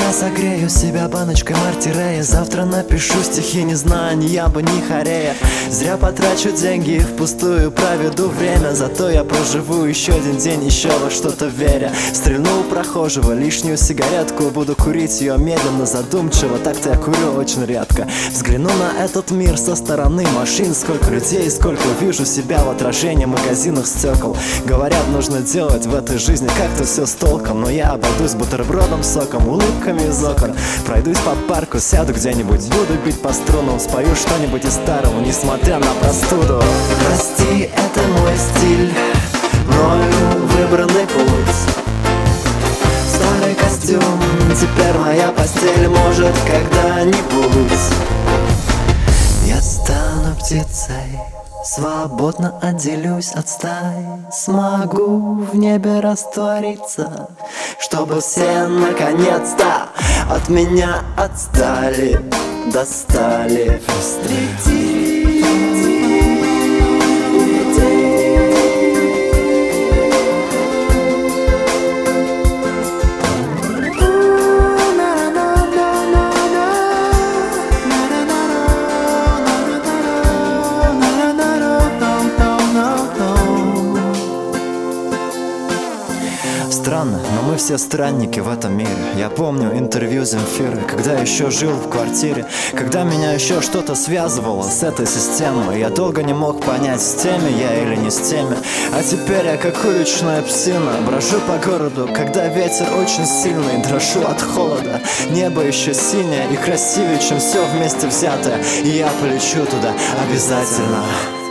Я согрею себя баночкой Мартирея. Завтра напишу стихи, не знаю ни яба, ни хорея. Зря потрачу деньги и впустую проведу время. Зато я проживу еще один день, еще во что-то веря. Стрельну у прохожего лишнюю сигаретку. Буду курить ее медленно, задумчиво. Так-то я курю очень редко. Взгляну на этот мир со стороны машин. Сколько людей, сколько вижу себя в отражении магазинных стекол. Говорят, нужно делать в этой жизни как-то все с толком. Но я обойдусь бутербродом, соком, улыбками из окон. Пройдусь по парку, сяду где-нибудь, буду бить по струнам. Спою что-нибудь из старого, несмотря на простуду. Прости, это мой стиль, мною выбранный путь. Старый костюм, теперь моя постель. Может, когда-нибудь я стану птицей, свободно отделюсь от стаи. Смогу в небе раствориться, чтобы все наконец-то от меня отстали, достали. Странно, но мы все странники в этом мире. Я помню интервью Земфиры, когда еще жил в квартире, когда меня еще что-то связывало с этой системой. Я долго не мог понять, с теми я или не с теми. А теперь я как уличная псина брожу по городу, когда ветер очень сильный. Дрожу от холода, небо еще синее и красивее, чем все вместе взятое. И я полечу туда обязательно.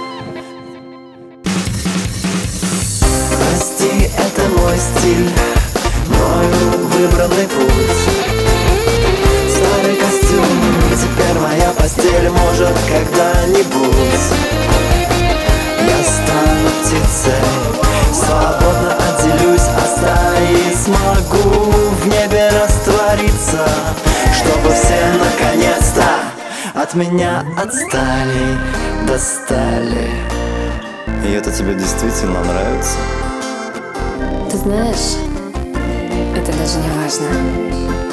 Прости, это мой стиль, мною выбранный путь. Старый костюм, теперь моя постель. Может, когда-нибудь я стану птицей, свободно отделюсь от стаи. Смогу в небе раствориться, чтобы все наконец-то от меня отстали, достали. И это тебе действительно нравится? Ты знаешь, это даже не важно.